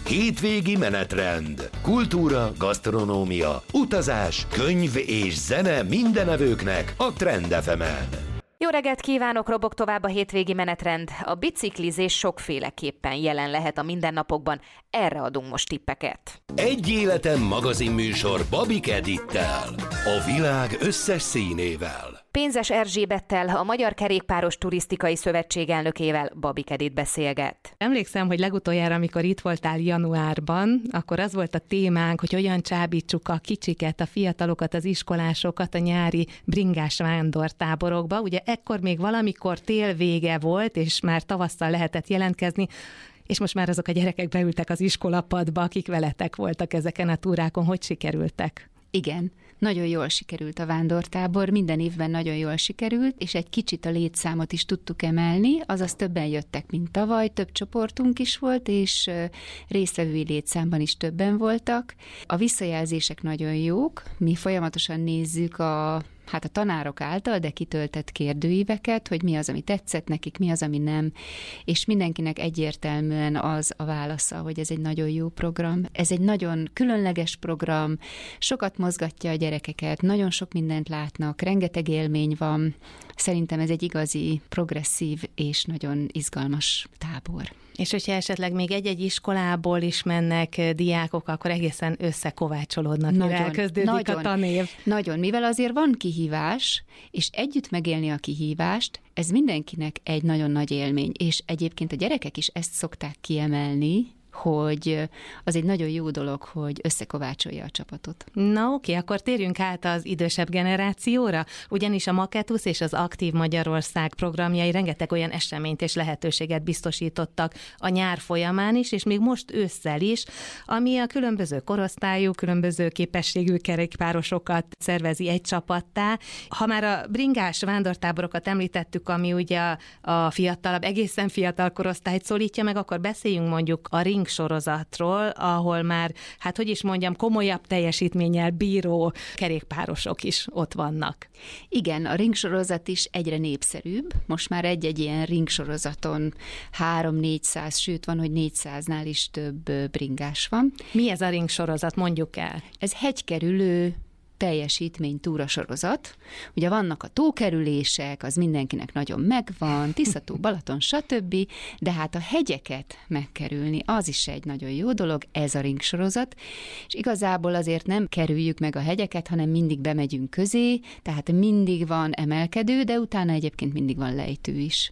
Hétvégi menetrend. Kultúra, gasztronómia, utazás, könyv és zene mindenevőknek a Trend FM-en. Jó reggelt kívánok, robog tovább a hétvégi menetrend. A biciklizés sokféleképpen jelen lehet a mindennapokban, erre adunk most tippeket. Egy életen magazinműsor Babik Edittel, a világ összes színével. Pénzes Erzsébettel, a Magyar Kerékpáros Turisztikai Szövetség elnökével Babik Edit beszélget. Emlékszem, hogy legutoljára, amikor itt voltál januárban, akkor az volt a témánk, hogy hogyan csábítsuk a kicsiket, a fiatalokat, az iskolásokat a nyári bringás vándortáborokba. Ugye ekkor még valamikor tél vége volt, és már tavasszal lehetett jelentkezni, és most már azok a gyerekek beültek az iskolapadba, akik veletek voltak ezeken a túrákon. Hogy sikerültek? Igen, nagyon jól sikerült a vándortábor, minden évben nagyon jól sikerült, és egy kicsit a létszámot is tudtuk emelni, azaz többen jöttek, mint tavaly, több csoportunk is volt, és résztvevői létszámban is többen voltak. A visszajelzések nagyon jók, mi folyamatosan nézzük a tanárok által, de kitöltett kérdőíveket, hogy mi az, ami tetszett nekik, mi az, ami nem, és mindenkinek egyértelműen az a válasza, hogy ez egy nagyon jó program. Ez egy nagyon különleges program, sokat mozgatja a gyerekeket, nagyon sok mindent látnak, rengeteg élmény van. Szerintem ez egy igazi, progresszív és nagyon izgalmas tábor. És hogyha esetleg még egy-egy iskolából is mennek diákok, akkor egészen összekovácsolódnak, mire elkezdődik a tanév. Nagyon, mivel azért van kihívás, és együtt megélni a kihívást, ez mindenkinek egy nagyon nagy élmény, és egyébként a gyerekek is ezt szokták kiemelni, hogy az egy nagyon jó dolog, hogy összekovácsolja a csapatot. Na oké, akkor térjünk át az idősebb generációra, ugyanis a Maketusz és az Aktív Magyarország programjai rengeteg olyan eseményt és lehetőséget biztosítottak a nyár folyamán is, és még most ősszel is, ami a különböző korosztályú, különböző képességű kerékpárosokat szervezi egy csapattá. Ha már a bringás vándortáborokat említettük, ami ugye a fiatalabb, egészen fiatal korosztályt szólítja meg, akkor beszéljünk mondjuk a ring sorozatról, ahol már, komolyabb teljesítménnyel bíró kerékpárosok is ott vannak. Igen, a ring sorozat is egyre népszerűbb. Most már egy-egy ilyen ring sorozaton 300-400, sőt van, hogy 400-nál is több bringás van. Mi ez a ring sorozat? Mondjuk el. Ez hegykerülő teljesítmény túrasorozat. Ugye vannak a tókerülések, az mindenkinek nagyon megvan, Tisza-tó, Balaton, stb., de hát a hegyeket megkerülni, az is egy nagyon jó dolog, ez a ringsorozat, és igazából azért nem kerüljük meg a hegyeket, hanem mindig bemegyünk közé, tehát mindig van emelkedő, de utána egyébként mindig van lejtő is.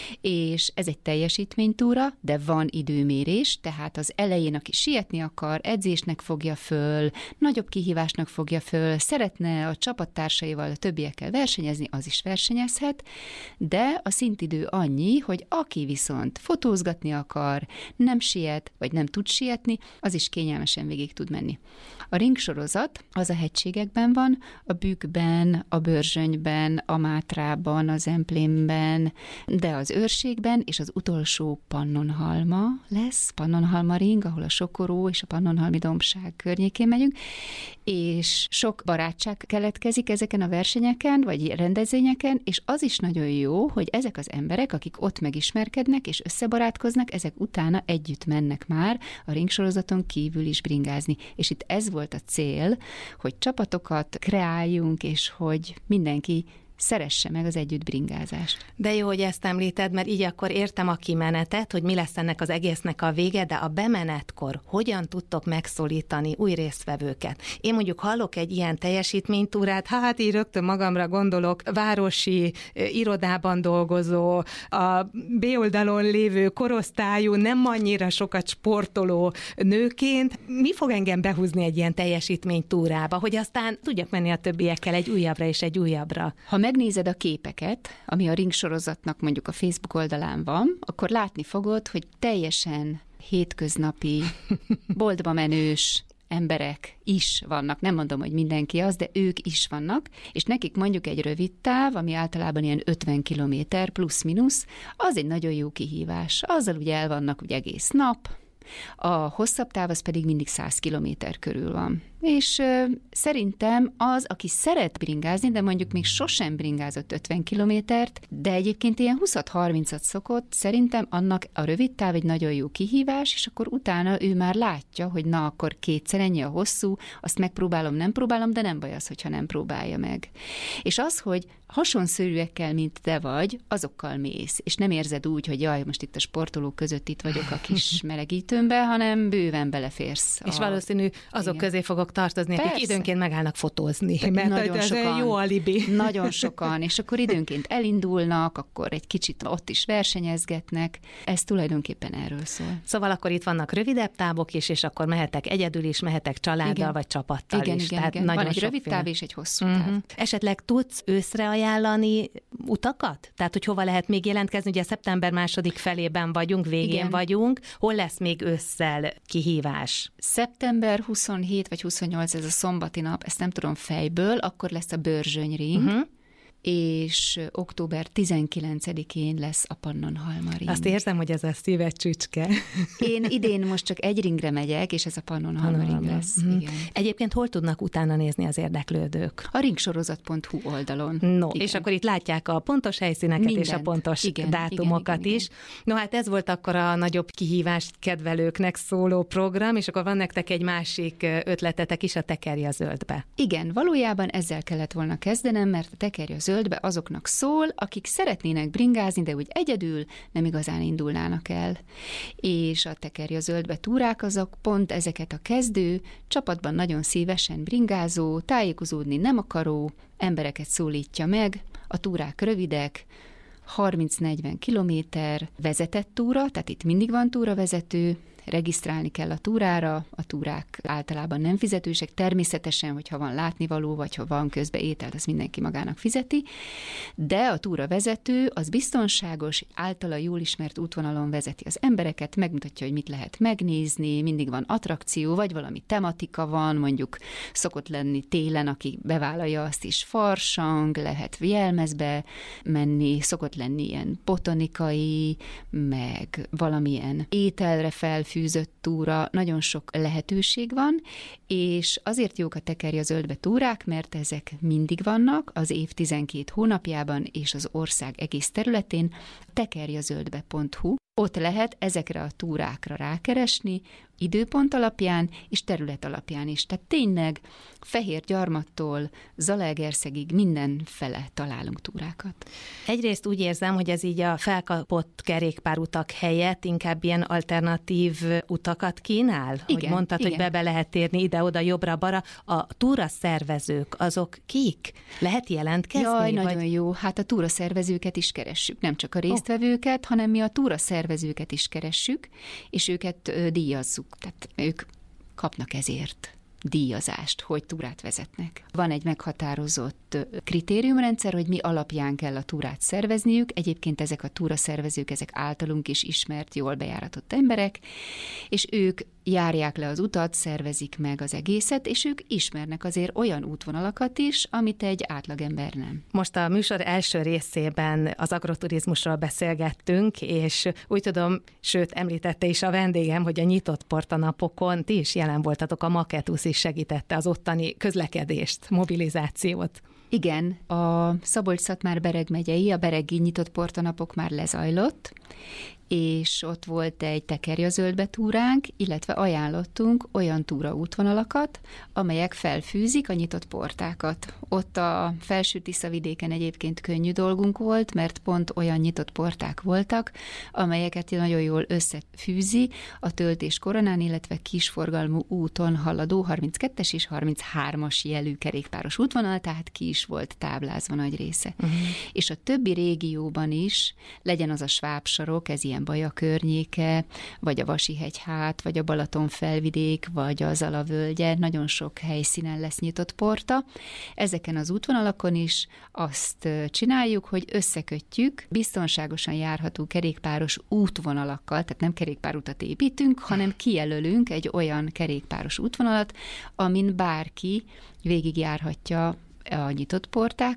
És ez egy teljesítménytúra, de van időmérés, tehát az elején, aki sietni akar, edzésnek fogja föl, nagyobb kihívásnak fogja föl, szeretne a csapattársaival, a többiekkel versenyezni, az is versenyezhet, de a szintidő annyi, hogy aki viszont fotózgatni akar, nem siet, vagy nem tud sietni, az is kényelmesen végig tud menni. A ringsorozat az a hegységekben van, a Bükkben, a Börzsönyben, a Mátrában, az Emplénben, de az Őrségben, és az utolsó Pannonhalma lesz, Pannonhalma ring, ahol a Sokoró és a Pannonhalmi dombság környékén megyünk, és sok barátság keletkezik ezeken a versenyeken, vagy rendezvényeken, és az is nagyon jó, hogy ezek az emberek, akik ott megismerkednek és összebarátkoznak, ezek utána együtt mennek már a ringsorozaton kívül is bringázni. És itt ez volt a cél, hogy csapatokat kreáljunk, és hogy mindenki szeresse meg az együtt bringázást. De jó, hogy ezt említed, mert így akkor értem a kimenetet, hogy mi lesz ennek az egésznek a vége, de a bemenetkor hogyan tudtok megszólítani új résztvevőket? Én mondjuk hallok egy ilyen teljesítménytúrát, így rögtön magamra gondolok, városi irodában dolgozó, a B oldalon lévő korosztályú, nem annyira sokat sportoló nőként. Mi fog engem behúzni egy ilyen teljesítménytúrába, hogy aztán tudjak menni a többiekkel egy újabbra és egy újabbra? Ha megnézed a képeket, ami a ring sorozatnak mondjuk a Facebook oldalán van, akkor látni fogod, hogy teljesen hétköznapi, boltba menős emberek is vannak. Nem mondom, hogy mindenki az, de ők is vannak, és nekik mondjuk egy rövid táv, ami általában ilyen 50 kilométer plusz-minusz, az egy nagyon jó kihívás. Azzal ugye el vannak ugye egész nap, a hosszabb táv az pedig mindig 100 kilométer körül van. És szerintem az, aki szeret bringázni, de mondjuk még sosem bringázott 50 kilométert, de egyébként ilyen 20-30-at szokott, szerintem annak a rövid táv egy nagyon jó kihívás, és akkor utána ő már látja, hogy na, akkor kétszer ennyi a hosszú, azt megpróbálom, nem próbálom, de nem baj az, hogyha nem próbálja meg. És az, hogy hasonszörűekkel, mint te vagy, azokkal mész, és nem érzed úgy, hogy jaj, most itt a sportolók között itt vagyok a kis melegítőmben, hanem bőven beleférsz. És valószínű azok közé fogok tartozni, akik időnként megállnak fotózni, mert nagyon ez sokan, jó alibi. Nagyon sokan, és akkor időnként elindulnak, akkor egy kicsit ott is versenyezgetnek. Ez tulajdonképpen erről szól. Szóval akkor itt vannak rövidebb távok is, és akkor mehetek egyedül is, mehetek családdal, vagy csapattal is. Igen. Nagyon van egy rövid táv és egy hosszú táv. Esetleg tudsz őszre ajánlani utakat? Tehát, hogy hova lehet még jelentkezni? Ugye szeptember második felében vagyunk, végén vagyunk. Hol lesz még ősszel kihívás? Szeptember 27 vagy 28, ez a szombati nap, ezt nem tudom fejből, akkor lesz a Börzsönyring, és október 19-én lesz a Pannonhalma-ring. Azt érzem, hogy ez a szíved csücske. Én idén most csak egy ringre megyek, és ez a Pannonhalma-ring lesz. Igen. Egyébként hol tudnak utána nézni az érdeklődők? A ringsorozat.hu oldalon. No, igen. És akkor itt látják a pontos helyszíneket mindent, és a pontos dátumokat is. Igen. No, hát ez volt akkor a nagyobb kihívást kedvelőknek szóló program, és akkor van nektek egy másik ötletetek is, a Tekerj a zöldbe. Igen, valójában ezzel kellett volna kezdenem, mert a Tekerj a zöldbe azoknak szól, akik szeretnének bringázni, de úgy egyedül nem igazán indulnának el. És a Tekerj a zöldbe túrák azok pont ezeket a kezdő, csapatban nagyon szívesen bringázó, tájékozódni nem akaró embereket szólítja meg, a túrák rövidek, 30-40 kilométer vezetett túra, tehát itt mindig van túravezető, regisztrálni kell a túrára, a túrák általában nem fizetősek, természetesen, hogyha van látnivaló, vagy ha van közbe ételt, az mindenki magának fizeti, de a túravezető az biztonságos, általa jól ismert útvonalon vezeti az embereket, megmutatja, hogy mit lehet megnézni, mindig van attrakció, vagy valami tematika van, mondjuk szokott lenni télen, aki bevállalja azt is farsang, lehet jelmezbe menni, szokott lenni ilyen botanikai, meg valamilyen ételre felfűzött túra, nagyon sok lehetőség van, és azért jók a Tekerj a zöldbe túrák, mert ezek mindig vannak, az év 12 hónapjában és az ország egész területén, tekerjazöldbe.hu. Ott lehet ezekre a túrákra rákeresni, időpont alapján és terület alapján is. Tehát tényleg Fehérgyarmattól Zalaegerszegig mindenfele találunk túrákat. Egyrészt úgy érzem, hogy ez így a felkapott kerékpárutak helyett inkább ilyen alternatív utakat kínál? Igen, hogy mondtad, igen. Hogy be lehet térni ide-oda, jobbra-balra. A túraszervezők, azok kik? Lehet jelentkezni? Jaj, nagyon jó. Hát a túraszervezőket is keressük. Nem csak a résztvevőket, hanem mi a túraszervezőket is keressük, és őket díjazzuk. Tehát ők kapnak ezért díjazást, hogy túrát vezetnek. Van egy meghatározott kritériumrendszer, hogy mi alapján kell a túrát szervezniük. Egyébként ezek a túraszervezők, ezek általunk is ismert, jól bejáratott emberek, és ők járják le az utat, szervezik meg az egészet, és ők ismernek azért olyan útvonalakat is, amit egy átlagember nem. Most a műsor első részében az agroturizmusról beszélgettünk, és úgy tudom, sőt, említette is a vendégem, hogy a nyitott portanapokon ti is jelen voltatok, a Maketusz is segítette az ottani közlekedést, mobilizációt. Igen, a Szabolcs-Szatmár-Bereg megyei, a beregi nyitott portanapok már lezajlott, és ott volt egy Tekerj a zöldbe túránk, illetve ajánlottunk olyan túraútvonalakat, amelyek felfűzik a nyitott portákat. Ott a Felső-Tiszavidéken egyébként könnyű dolgunk volt, mert pont olyan nyitott porták voltak, amelyeket nagyon jól összefűzi a Töltés Koronán, illetve kisforgalmú úton haladó 32-es és 33-as jelű kerékpáros útvonal, tehát ki is volt táblázva nagy része. És a többi régióban is, legyen az a Sváb-sarok, ez ilyen Baja környéke, vagy a Vasihegyhát, vagy a Balaton felvidék, vagy a Zala völgye, nagyon sok helyszínen lesz nyitott porta. Ezeken az útvonalakon is azt csináljuk, hogy összekötjük biztonságosan járható kerékpáros útvonalakkal, tehát nem kerékpárutat építünk, hanem kijelölünk egy olyan kerékpáros útvonalat, amin bárki végigjárhatja a nyitott portákat,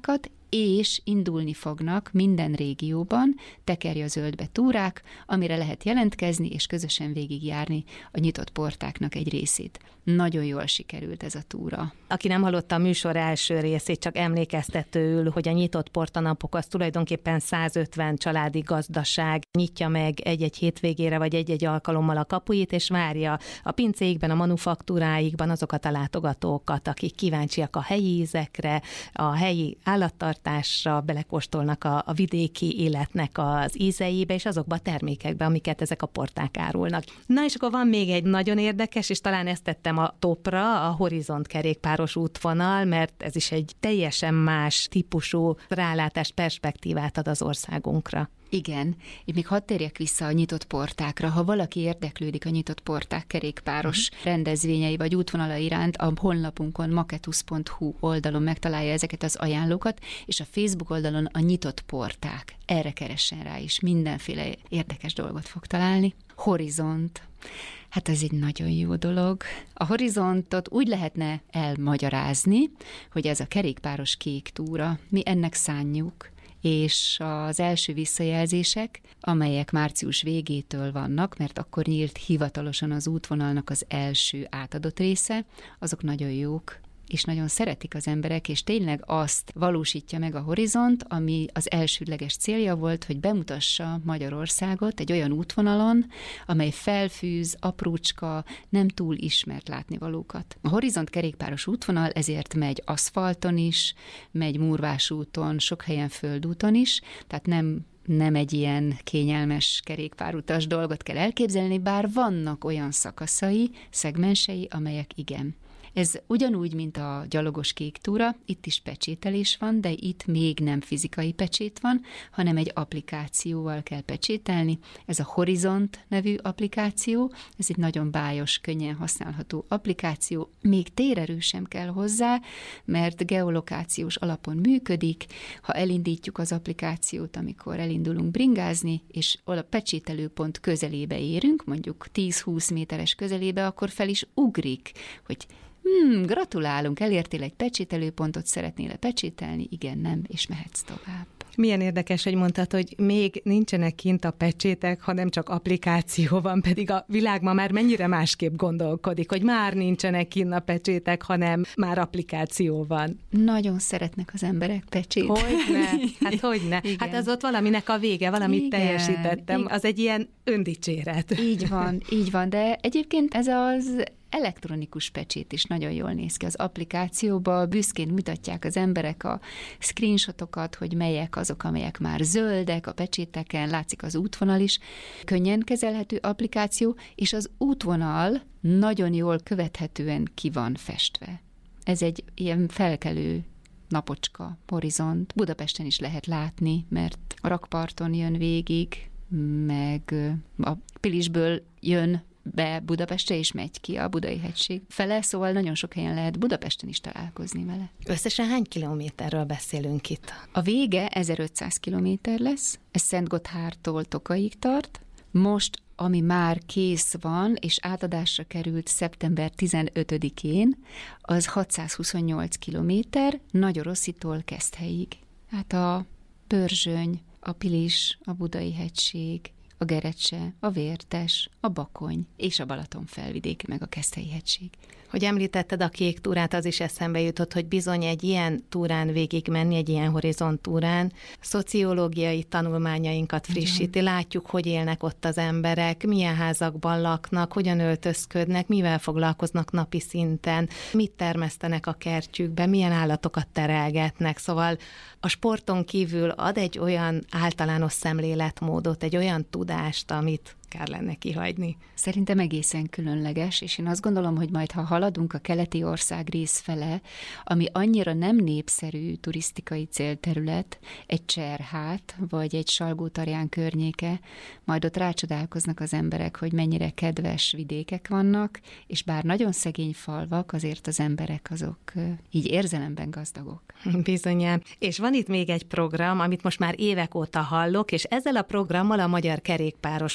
és indulni fognak minden régióban tekerje a zöldbe túrák, amire lehet jelentkezni, és közösen végigjárni a nyitott portáknak egy részét. Nagyon jól sikerült ez a túra. Aki nem hallotta a műsor első részét, csak emlékeztetőül, hogy a nyitott portanapok az tulajdonképpen 150 családi gazdaság nyitja meg egy-egy hétvégére, vagy egy-egy alkalommal a kapuit, és várja a pincéikben, a manufaktúráikban azokat a látogatókat, akik kíváncsiak a helyi ízekre, a helyi állattartásra, belekóstolnak a vidéki életnek az ízeibe, és azokba a termékekbe, amiket ezek a porták árulnak. Na és akkor van még egy nagyon érdekes, és talán ezt tettem a topra, a Horizont kerékpáros útvonal, mert ez is egy teljesen más típusú rálátást, perspektívát ad az országunkra. Igen, én még hadd térjek vissza a nyitott portákra. Ha valaki érdeklődik a nyitott porták kerékpáros rendezvényei vagy útvonala iránt, a honlapunkon maketus.hu oldalon megtalálja ezeket az ajánlókat, és a Facebook oldalon a nyitott porták. Erre keressen rá is, mindenféle érdekes dolgot fog találni. Horizont. Hát ez egy nagyon jó dolog. A Horizontot úgy lehetne elmagyarázni, hogy ez a kerékpáros kék túra, mi ennek szánjuk, és az első visszajelzések, amelyek március végétől vannak, mert akkor nyílt hivatalosan az útvonalnak az első átadott része, azok nagyon jók, és nagyon szeretik az emberek, és tényleg azt valósítja meg a Horizont, ami az elsődleges célja volt, hogy bemutassa Magyarországot egy olyan útvonalon, amely felfűz, aprócska, nem túl ismert látnivalókat. A Horizont kerékpáros útvonal ezért megy aszfalton is, megy Murvás úton, sok helyen földúton is, tehát nem egy ilyen kényelmes kerékpárutas dolgot kell elképzelni, bár vannak olyan szakaszai, szegmensei, amelyek igen. Ez ugyanúgy, mint a gyalogos kék túra, itt is pecsételés van, de itt még nem fizikai pecsét van, hanem egy applikációval kell pecsételni. Ez a Horizont nevű applikáció, ez egy nagyon bájos, könnyen használható applikáció, még térerő sem kell hozzá, mert geolokációs alapon működik. Ha elindítjuk az applikációt, amikor elindulunk bringázni, és a pecsételőpont közelébe érünk, mondjuk 10-20 méteres közelébe, akkor fel is ugrik, hogy gratulálunk, elértél egy pecsételőpontot, szeretnél pecsételni? Igen, nem, és mehetsz tovább. Milyen érdekes, hogy mondtad, hogy még nincsenek kint a pecsétek, hanem csak applikáció van, pedig a világ ma már mennyire másképp gondolkodik, hogy már nincsenek kint a pecsétek, hanem már applikáció van. Nagyon szeretnek az emberek pecsét. Hogyne? Hát hogyne? Igen. Hát az ott valaminek a vége, valamit igen, teljesítettem. Igen. Az egy ilyen öndicséret. Így van, de egyébként ez az elektronikus pecsét is nagyon jól néz ki. Az applikációban büszkén mutatják az emberek a screenshotokat, hogy melyek azok, amelyek már zöldek a pecséteken, látszik az útvonal is. Könnyen kezelhető applikáció, és az útvonal nagyon jól követhetően ki van festve. Ez egy ilyen felkelő napocska, horizont. Budapesten is lehet látni, mert a rakparton jön végig, meg a Pilisből jön be Budapestre, és megy ki a Budai-hegység fele, szóval nagyon sok helyen lehet Budapesten is találkozni vele. Összesen hány kilométerről beszélünk itt? A vége 1500 kilométer lesz, ez Szentgotthártól Tokaig tart. Most, ami már kész van, és átadásra került szeptember 15-én, az 628 kilométer Nagyorosszitól Keszthelyig. Hát a Pörzsöny, a Pilis, a Budai-hegység, a Gerecse, a Vértes, a Bakony és a Balaton felvidék, meg a Keszthelyi-hegység. Hogy említetted a kék túrát, az is eszembe jutott, hogy bizony egy ilyen túrán végigmenni, egy ilyen Horizont túrán, szociológiai tanulmányainkat frissíti, látjuk, hogy élnek ott az emberek, milyen házakban laknak, hogyan öltözködnek, mivel foglalkoznak napi szinten, mit termesztenek a kertjükben, milyen állatokat terelgetnek, szóval a sporton kívül ad egy olyan általános szemléletmódot, egy olyan tudást, amit kár lenne kihagyni. Szerintem egészen különleges, és én azt gondolom, hogy majd, ha haladunk a keleti országrész fele, ami annyira nem népszerű turisztikai célterület, egy Cserhát, vagy egy Salgótarján környéke, majd ott rácsodálkoznak az emberek, hogy mennyire kedves vidékek vannak, és bár nagyon szegény falvak, azért az emberek azok így érzelemben gazdagok. Bizonyán. És van itt még egy program, amit most már évek óta hallok, és ezzel a programmal a Magyar Kerékpáros Klubbal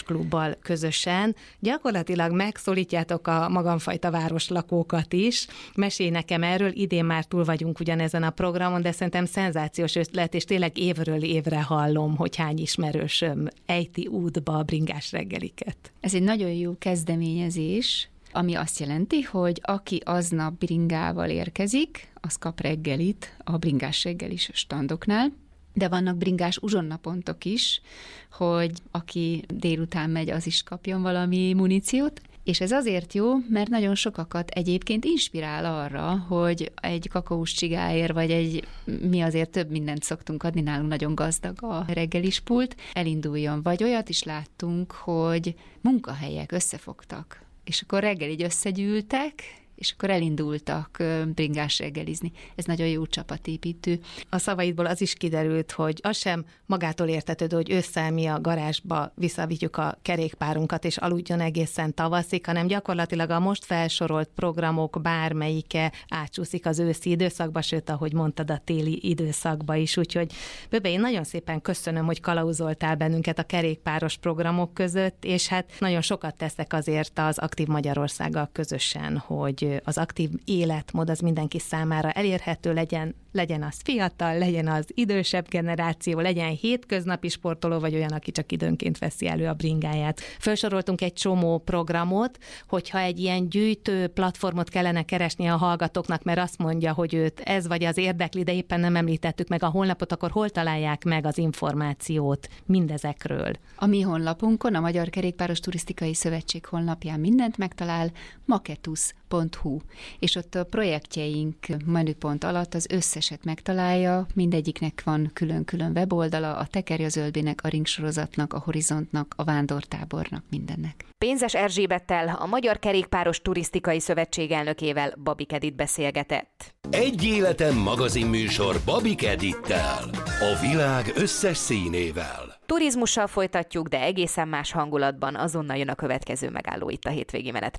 Lacival közösen gyakorlatilag megszólítjátok a magamfajta városlakókat is. Mesélj nekem erről, idén már túl vagyunk ugyanezen a programon, de szerintem szenzációs ötlet, és tényleg évről évre hallom, hogy hány ismerősöm ejti útba a bringás reggeliket. Ez egy nagyon jó kezdeményezés, ami azt jelenti, hogy aki aznap bringával érkezik, az kap reggelit a bringás reggelis standoknál, de vannak bringás uzsonnapontok is, hogy aki délután megy, az is kapjon valami muníciót. És ez azért jó, mert nagyon sokakat egyébként inspirál arra, hogy egy kakaós csigáért, vagy mi azért több mindent szoktunk adni, nálunk nagyon gazdag a reggelispult, elinduljon. Vagy olyat is láttunk, hogy munkahelyek összefogtak, és akkor reggel így összegyűltek, és akkor elindultak bringás reggelizni. Ez nagyon jó csapatépítő. A szavaidból az is kiderült, hogy az sem magától értetődő, hogy ősszel mi a garázsba visszavigyük a kerékpárunkat, és aludjon egészen tavaszig, hanem gyakorlatilag a most felsorolt programok bármelyike átsúszik az őszi időszakba, sőt, ahogy mondtad, a téli időszakba is. Úgyhogy Böbe, én nagyon szépen köszönöm, hogy kalauzoltál bennünket a kerékpáros programok között, és hát nagyon sokat teszek azért az Aktív Magyarországgal közösen, hogy az aktív életmód az mindenki számára elérhető legyen az fiatal, legyen az idősebb generáció, legyen hétköznapi sportoló, vagy olyan, aki csak időnként veszi elő a bringáját. Felsoroltunk egy csomó programot, hogyha egy ilyen gyűjtő platformot kellene keresni a hallgatóknak, mert azt mondja, hogy őt ez vagy az érdekli, de éppen nem említettük meg a honlapot, akkor hol találják meg az információt mindezekről? A mi honlapunkon, a Magyar Kerékpáros Turisztikai Szövetség honlapján mindent megtalál, maketus.hu, és ott a projektjeink menüpont alatt az összeset megtalálja, mindegyiknek van külön-külön weboldala, a Tekerje Zöldének, a Ringsorozatnak, a Horizontnak, a Vándortábornak, mindennek. Pénzes Erzsébettel, a Magyar Kerékpáros Turisztikai Szövetség elnökével, Babik Edit beszélgetett. Egy életen magazinműsor Babik Edittel, a világ összes színével. Turizmussal folytatjuk, de egészen más hangulatban. Azonnal jön a következő megálló itt a hétvégi menetrend.